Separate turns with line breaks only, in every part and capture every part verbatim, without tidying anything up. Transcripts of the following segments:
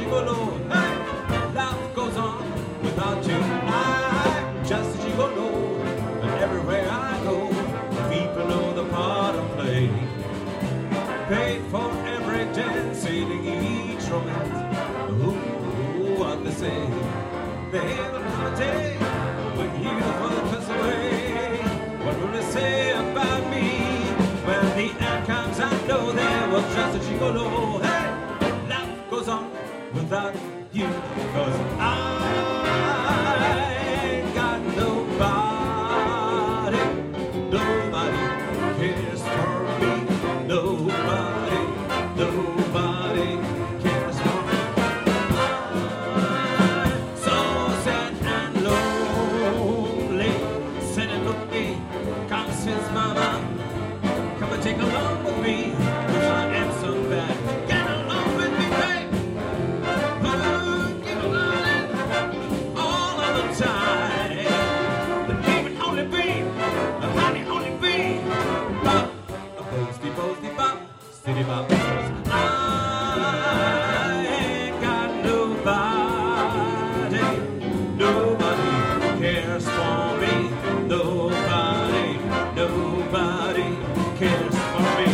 gigolo. Hey, life goes on without you. I'm just a gigolo, and everywhere I go, people know the part I play. Paid for every dance, sailing each romance. Ooh, what they say. They will come a day when you will pass away. What will they say about me? When the end comes, I know there was just a gigolo. Hey, life goes on without you, 'cause I ain't got nobody. Nobody cares for me. Nobody, nobody cares for me. I'm so sad and lonely. Sitting with me, comes his mama. Come and take along with me, 'cause I am so bad. Get along with me, babe. Oh, get along all of the time. But it would only be, a honey only be, bop, a boasty, boasty, bop, city bop. 'Cause I ain't got nobody. Nobody cares for me. Nobody, nobody cares for me.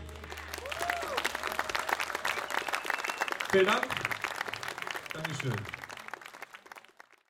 Vielen Dank. Dankeschön.